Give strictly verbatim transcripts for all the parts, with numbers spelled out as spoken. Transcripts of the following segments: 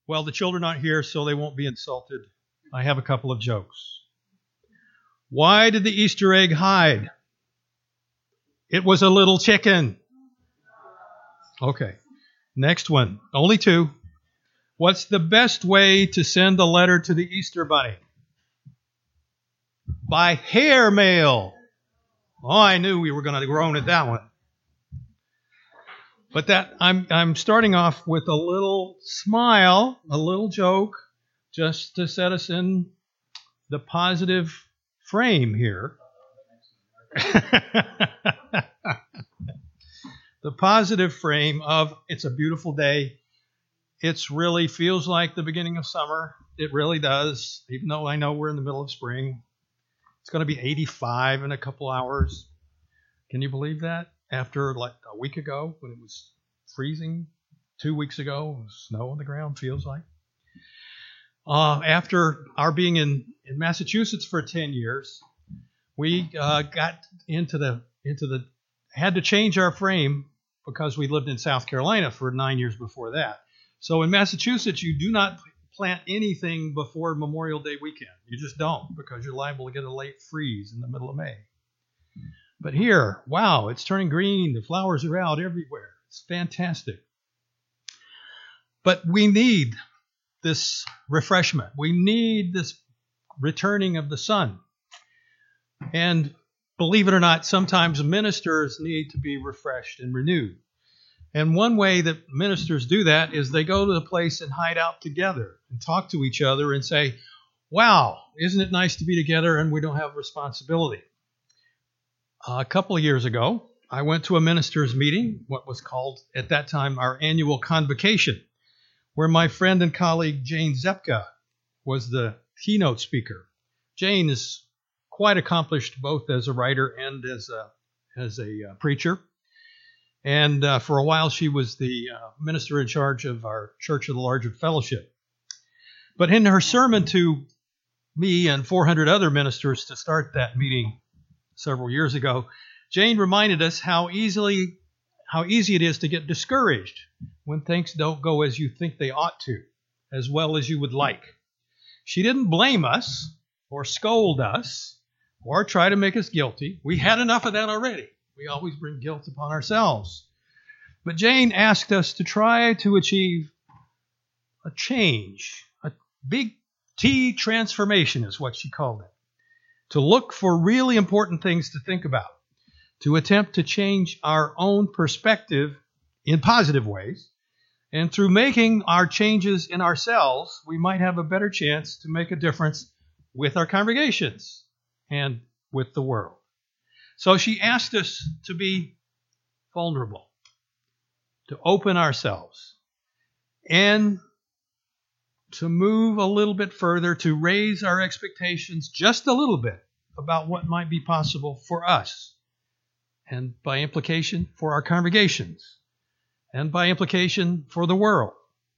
Well, the children aren't here, so they won't be insulted. I have a couple of jokes. Why did the Easter egg hide? It was a little chicken. Okay. Next one. Only two. What's the best way to send a letter to the Easter Bunny? By hair mail. Oh, I knew we were going to groan at that one. But that I'm I'm starting off with a little smile, a little joke, just to set us in the positive frame here. The positive frame of it's a beautiful day. It really feels like the beginning of summer. It really does, even though I know we're in the middle of spring. It's going to be eighty-five in a couple hours. Can you believe that? After like a week ago when it was freezing, two weeks ago, snow on the ground, feels like. Uh, after our being in, in Massachusetts for ten years, we uh, got into the into the had to change our frame because we lived in South Carolina for nine years before that. So in Massachusetts, you do not plant anything before Memorial Day weekend. You just don't, because you're liable to get a late freeze in the middle of May. But here, wow, it's turning green. The flowers are out everywhere. It's fantastic. But we need this refreshment. We need this returning of the sun. And believe it or not, sometimes ministers need to be refreshed and renewed. And one way that ministers do that is they go to the place and hide out together and talk to each other and say, wow, isn't it nice to be together and we don't have responsibility? Uh, a couple of years ago, I went to a ministers' meeting, what was called at that time our annual convocation, where my friend and colleague Jane Zepka was the keynote speaker. Jane is quite accomplished both as a writer and as a, as a uh, preacher. And uh, for a while, she was the uh, minister in charge of our Church of the Larger Fellowship. But in her sermon to me and four hundred other ministers to start that meeting several years ago, Jane reminded us how easily, how easy it is to get discouraged when things don't go as you think they ought to, as well as you would like. She didn't blame us or scold us or try to make us guilty. We had enough of that already. We always bring guilt upon ourselves. But Jane asked us to try to achieve a change, a big T transformation is what she called it. To look for really important things to think about, to attempt to change our own perspective in positive ways, and through making our changes in ourselves, we might have a better chance to make a difference with our congregations and with the world. So she asked us to be vulnerable, to open ourselves, and to move a little bit further, to raise our expectations just a little bit about what might be possible for us, and by implication for our congregations, and by implication for the world.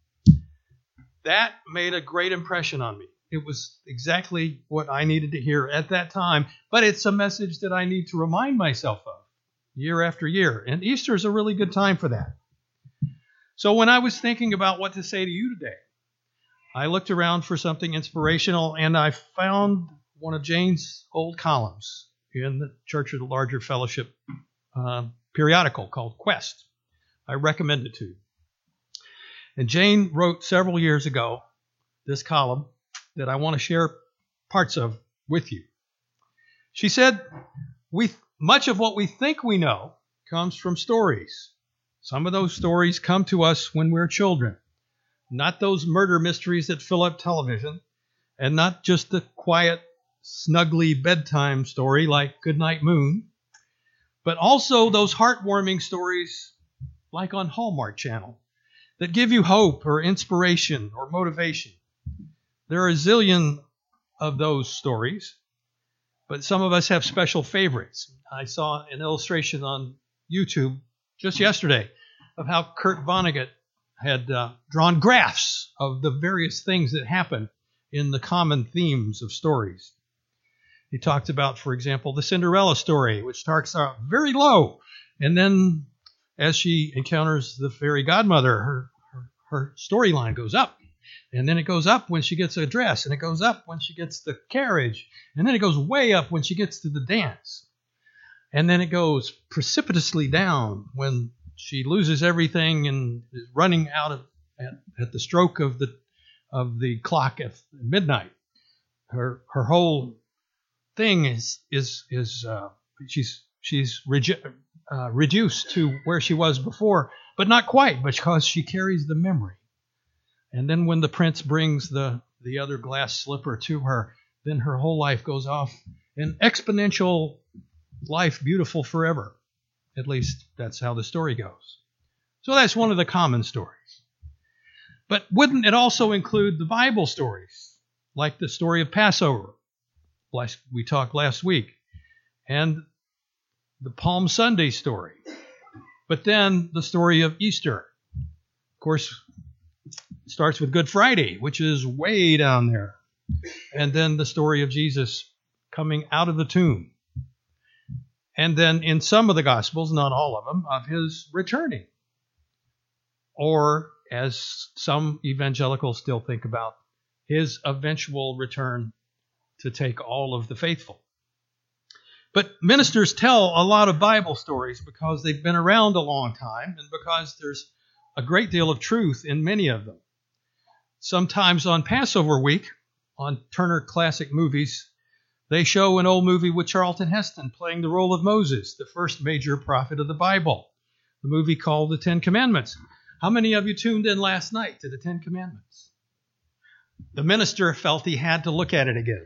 That made a great impression on me. It was exactly what I needed to hear at that time, but it's a message that I need to remind myself of year after year, and Easter is a really good time for that. So when I was thinking about what to say to you today, I looked around for something inspirational, and I found one of Jane's old columns in the Church of the Larger Fellowship uh, periodical called Quest. I recommend it to you. And Jane wrote several years ago this column that I want to share parts of with you. She said, "We much of what we think we know comes from stories. Some of those stories come to us when we're children. Not those murder mysteries that fill up television, and not just the quiet, snuggly bedtime story like Goodnight Moon, but also those heartwarming stories like on Hallmark Channel that give you hope or inspiration or motivation. There are a zillion of those stories, but some of us have special favorites. I saw an illustration on YouTube just yesterday of how Kurt Vonnegut had uh, drawn graphs of the various things that happen in the common themes of stories. He talked about, for example, the Cinderella story, which starts out very low, and then as she encounters the fairy godmother, her, her, her storyline goes up. And then it goes up when she gets a dress, and it goes up when she gets the carriage, and then it goes way up when she gets to the dance. And then it goes precipitously down when she loses everything and is running out of at, at the stroke of the of the clock at midnight. Her her whole thing is is is uh, she's she's reju- uh, reduced to where she was before, but not quite, because she carries the memory. And then when the prince brings the, the other glass slipper to her, then her whole life goes off in exponential life, beautiful forever. At least that's how the story goes. So that's one of the common stories. But wouldn't it also include the Bible stories, like the story of Passover, like we talked last week, and the Palm Sunday story, but then the story of Easter? Of course, it starts with Good Friday, which is way down there. And then the story of Jesus coming out of the tomb. And then in some of the Gospels, not all of them, of his returning. Or, as some evangelicals still think about, his eventual return to take all of the faithful. But ministers tell a lot of Bible stories because they've been around a long time and because there's a great deal of truth in many of them. Sometimes on Passover week, on Turner Classic Movies, they show an old movie with Charlton Heston playing the role of Moses, the first major prophet of the Bible, the movie called The Ten Commandments. How many of you tuned in last night to The Ten Commandments? The minister felt he had to look at it again.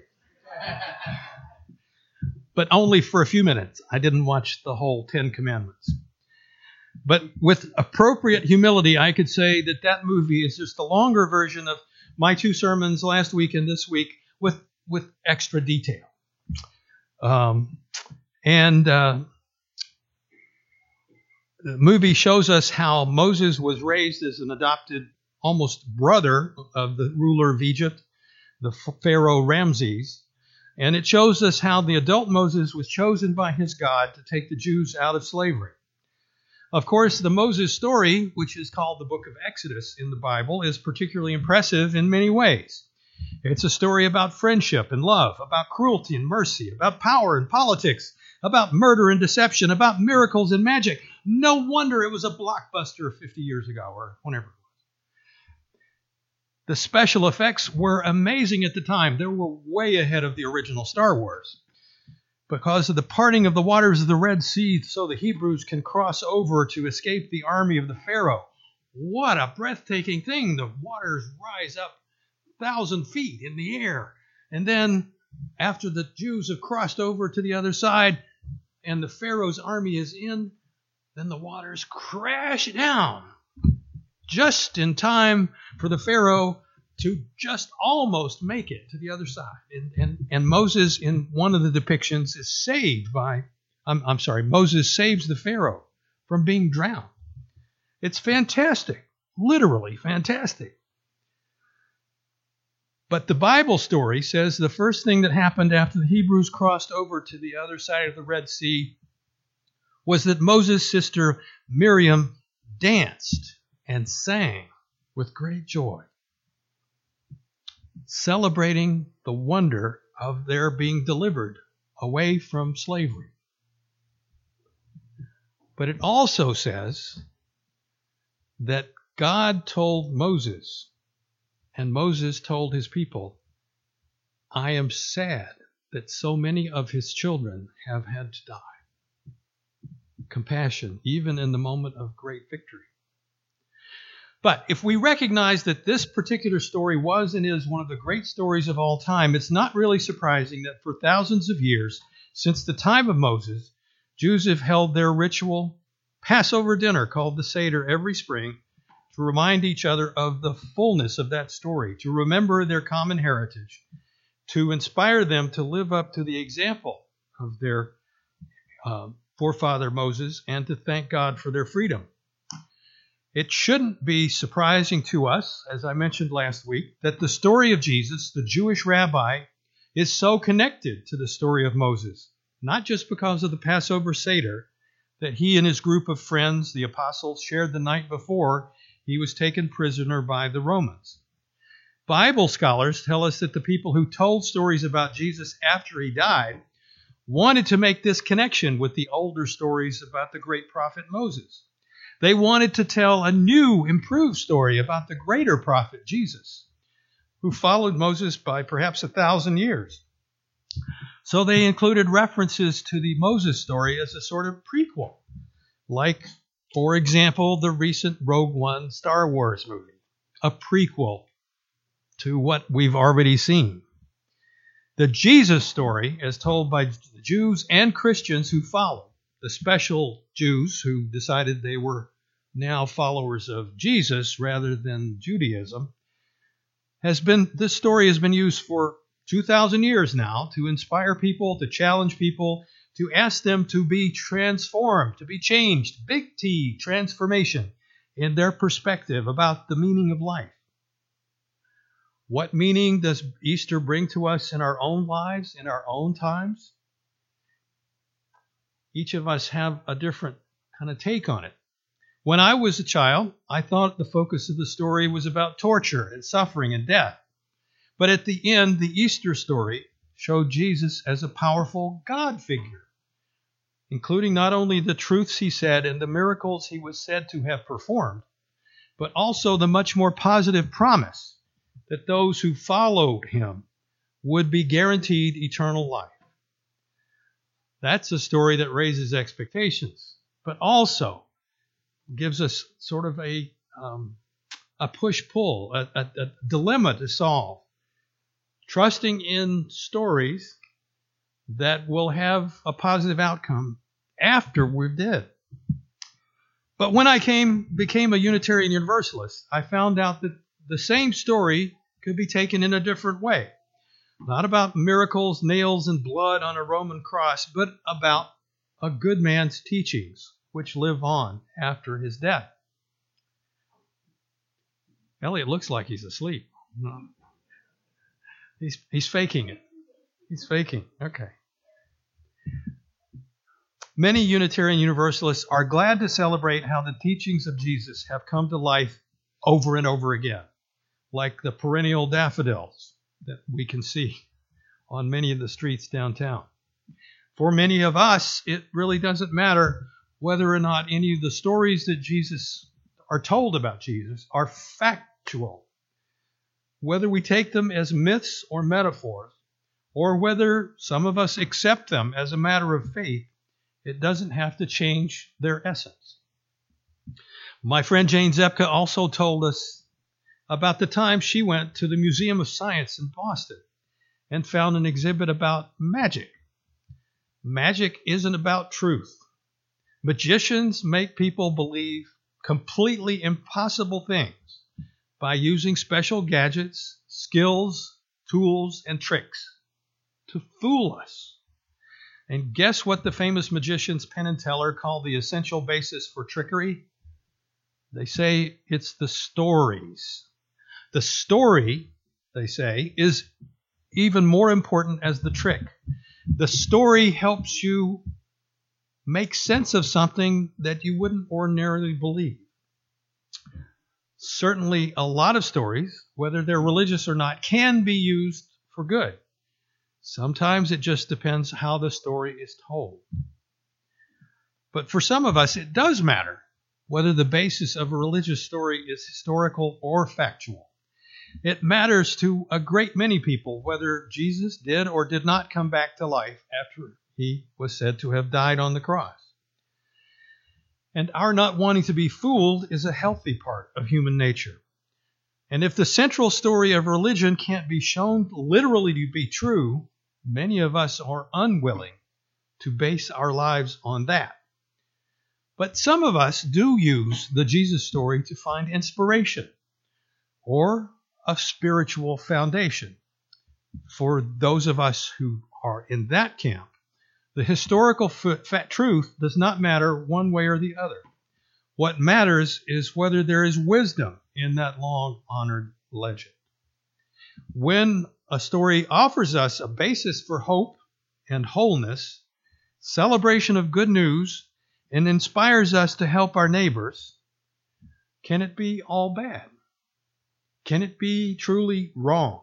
But only for a few minutes. I didn't watch the whole Ten Commandments. But with appropriate humility, I could say that that movie is just a longer version of my two sermons last week and this week with, with extra detail. Um, and uh, the movie shows us how Moses was raised as an adopted almost brother of the ruler of Egypt, the Pharaoh Ramses. And it shows us how the adult Moses was chosen by his God to take the Jews out of slavery. Of course, the Moses story, which is called the book of Exodus in the Bible, is particularly impressive in many ways. It's a story about friendship and love, about cruelty and mercy, about power and politics, about murder and deception, about miracles and magic. No wonder it was a blockbuster fifty years ago or whenever it was. The special effects were amazing at the time. They were way ahead of the original Star Wars. Because of the parting of the waters of the Red Sea, so the Hebrews can cross over to escape the army of the Pharaoh. What a breathtaking thing. The waters rise up a thousand feet in the air. And then, after the Jews have crossed over to the other side and the Pharaoh's army is in, then the waters crash down just in time for the Pharaoh to just almost make it to the other side. And, and, and Moses, in one of the depictions, is saved by, I'm, I'm sorry, Moses saves the Pharaoh from being drowned. It's fantastic, literally fantastic. But the Bible story says the first thing that happened after the Hebrews crossed over to the other side of the Red Sea was that Moses' sister Miriam danced and sang with great joy, celebrating the wonder of their being delivered away from slavery. But it also says that God told Moses, and Moses told his people, I am sad that so many of his children have had to die. Compassion, even in the moment of great victory. But if we recognize that this particular story was and is one of the great stories of all time, it's not really surprising that for thousands of years, since the time of Moses, Jews have held their ritual Passover dinner called the Seder every spring to remind each other of the fullness of that story, to remember their common heritage, to inspire them to live up to the example of their uh, forefather Moses, and to thank God for their freedom. It shouldn't be surprising to us, as I mentioned last week, that the story of Jesus, the Jewish rabbi, is so connected to the story of Moses, not just because of the Passover Seder that he and his group of friends, the apostles, shared the night before he was taken prisoner by the Romans. Bible scholars tell us that the people who told stories about Jesus after he died wanted to make this connection with the older stories about the great prophet Moses. They wanted to tell a new, improved story about the greater prophet Jesus, who followed Moses by perhaps a thousand years. So they included references to the Moses story as a sort of prequel, like, for example, the recent Rogue One Star Wars movie, a prequel to what we've already seen. The Jesus story, as told by Jews and Christians who followed, the special Jews who decided they were now followers of Jesus rather than Judaism, has been, this story has been used for two thousand years now to inspire people, to challenge people, to ask them to be transformed, to be changed, big T, transformation, in their perspective about the meaning of life. What meaning does Easter bring to us in our own lives, in our own times? Each of us have a different kind of take on it. When I was a child, I thought the focus of the story was about torture and suffering and death. But at the end, the Easter story showed Jesus as a powerful God figure, including not only the truths he said and the miracles he was said to have performed, but also the much more positive promise that those who followed him would be guaranteed eternal life. That's a story that raises expectations, but also gives us sort of a um, a push-pull, a, a, a dilemma to solve, trusting in stories that will have a positive outcome after we're dead. But when I came became a Unitarian Universalist, I found out that the same story could be taken in a different way. Not about miracles, nails, and blood on a Roman cross, but about a good man's teachings, which live on after his death. Elliot looks like he's asleep. No. He's, he's faking it. He's faking. Okay. Many Unitarian Universalists are glad to celebrate how the teachings of Jesus have come to life over and over again, like the perennial daffodils that we can see on many of the streets downtown. For many of us, it really doesn't matter whether or not any of the stories that Jesus are told about Jesus are factual, whether we take them as myths or metaphors, or whether some of us accept them as a matter of faith. It doesn't have to change their essence. My friend Jane Zepka also told us about the time she went to the Museum of Science in Boston and found an exhibit about magic. Magic isn't about truth. Magicians make people believe completely impossible things by using special gadgets, skills, tools, and tricks to fool us. And guess what the famous magicians Penn and Teller call the essential basis for trickery? They say it's the stories. The story, they say, is even more important as the trick. The story helps you make sense of something that you wouldn't ordinarily believe. Certainly, a lot of stories, whether they're religious or not, can be used for good. Sometimes it just depends how the story is told. But for some of us, it does matter whether the basis of a religious story is historical or factual. It matters to a great many people whether Jesus did or did not come back to life after he was said to have died on the cross. And our not wanting to be fooled is a healthy part of human nature. And if the central story of religion can't be shown literally to be true, many of us are unwilling to base our lives on that. But some of us do use the Jesus story to find inspiration or a spiritual foundation. For those of us who are in that camp, the historical f- truth does not matter one way or the other. What matters is whether there is wisdom in that long-honored legend. When a story offers us a basis for hope and wholeness, celebration of good news, and inspires us to help our neighbors, can it be all bad? Can it be truly wrong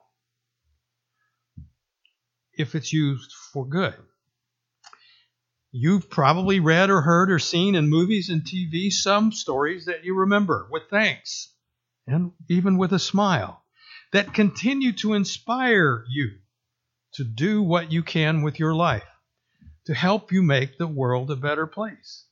if it's used for good? You've probably read or heard or seen in movies and T V some stories that you remember with thanks and even with a smile that continue to inspire you to do what you can with your life to help you make the world a better place.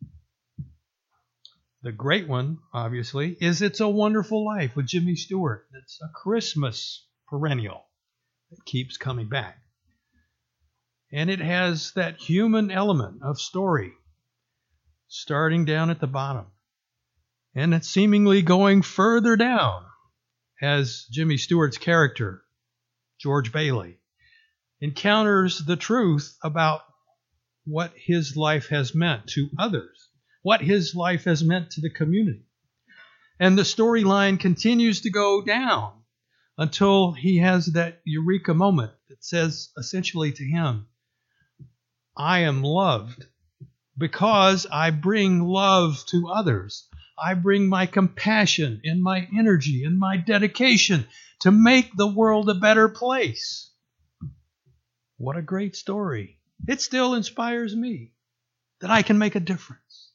The great one, obviously, is It's a Wonderful Life with Jimmy Stewart. It's a Christmas perennial that keeps coming back. And it has that human element of story, starting down at the bottom. And it's seemingly going further down as Jimmy Stewart's character, George Bailey, encounters the truth about what his life has meant to others, what his life has meant to the community. And the storyline continues to go down until he has that eureka moment that says essentially to him, I am loved because I bring love to others. I bring my compassion and my energy and my dedication to make the world a better place. What a great story. It still inspires me that I can make a difference.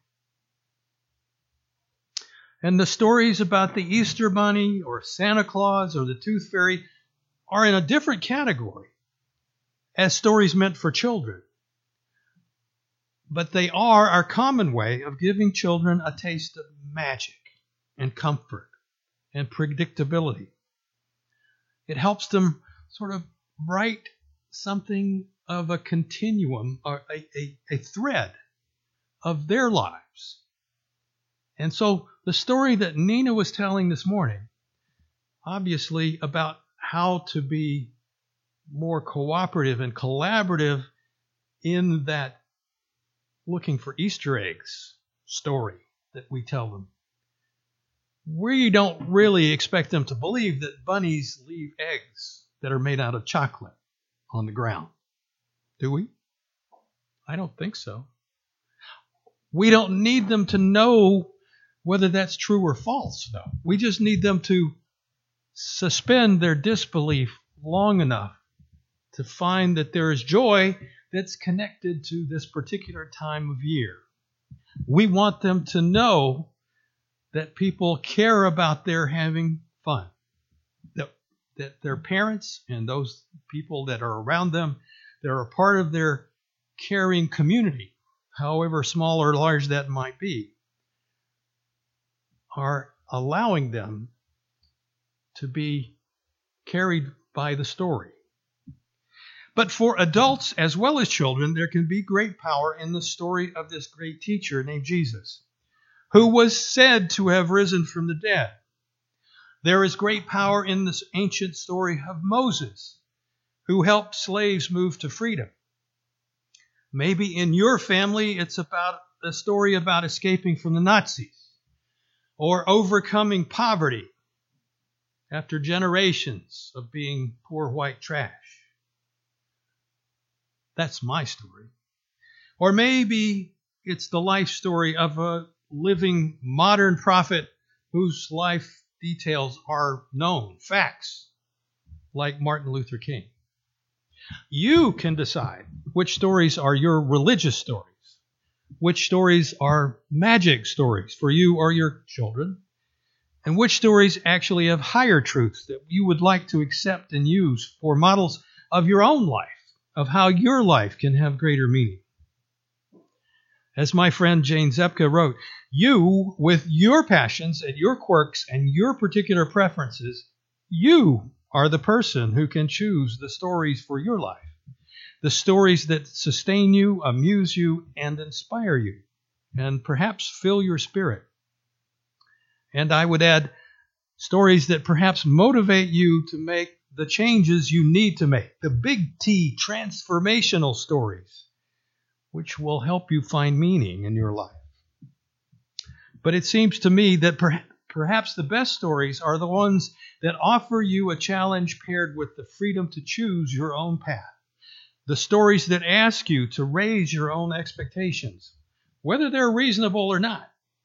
And the stories about the Easter Bunny or Santa Claus or the Tooth Fairy are in a different category as stories meant for children. But they are our common way of giving children a taste of magic and comfort and predictability. It helps them sort of write something of a continuum or a, a, a thread of their lives. And so the story that Nina was telling this morning, obviously about how to be more cooperative and collaborative in that looking for Easter eggs story that we tell them. We don't really expect them to believe that bunnies leave eggs that are made out of chocolate on the ground. Do we? I don't think so. We don't need them to know whether that's true or false, though. We just need them to suspend their disbelief long enough to find that there is joy that's connected to this particular time of year. We want them to know that people care about their having fun, that, that their parents and those people that are around them, that are a part of their caring community, however small or large that might be, are allowing them to be carried by the story. But for adults as well as children, there can be great power in the story of this great teacher named Jesus, who was said to have risen from the dead. There is great power in this ancient story of Moses, who helped slaves move to freedom. Maybe in your family, it's about a story about escaping from the Nazis or overcoming poverty after generations of being poor white trash. That's my story. Or maybe it's the life story of a living modern prophet whose life details are known, facts, like Martin Luther King. You can decide which stories are your religious stories, which stories are magic stories for you or your children, and which stories actually have higher truths that you would like to accept and use for models of your own life, of how your life can have greater meaning. As my friend Jane Zepka wrote, you, with your passions and your quirks and your particular preferences, you are the person who can choose the stories for your life, the stories that sustain you, amuse you, and inspire you, and perhaps fill your spirit. And I would add, stories that perhaps motivate you to make the changes you need to make, the big T transformational stories, which will help you find meaning in your life. But it seems to me that per- perhaps the best stories are the ones that offer you a challenge paired with the freedom to choose your own path. The stories that ask you to raise your own expectations, whether they're reasonable or not.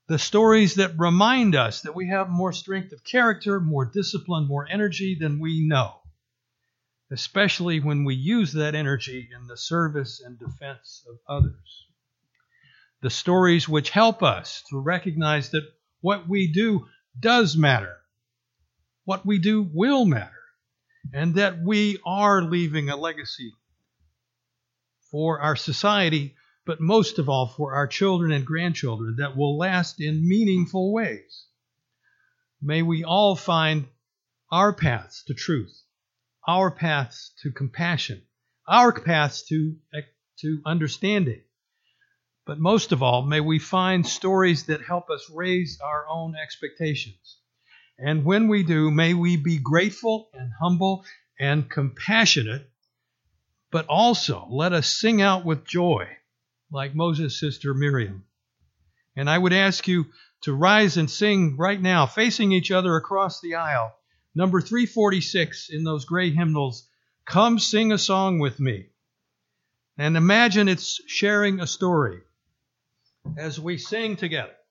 The stories that remind us that we have more strength of character, more discipline, more energy than we know, especially when we use that energy in the service and defense of others. The stories which help us to recognize that what we do does matter, what we do will matter, and that we are leaving a legacy for our society, but most of all for our children and grandchildren that will last in meaningful ways. May we all find our paths to truth, our paths to compassion, our paths to, to understanding. But most of all, may we find stories that help us raise our own expectations. And when we do, may we be grateful and humble and compassionate, but also let us sing out with joy, like Moses' sister Miriam. And I would ask you to rise and sing right now, facing each other across the aisle, number three forty-six in those gray hymnals, Come Sing a Song with Me. And imagine it's sharing a story as we sing together.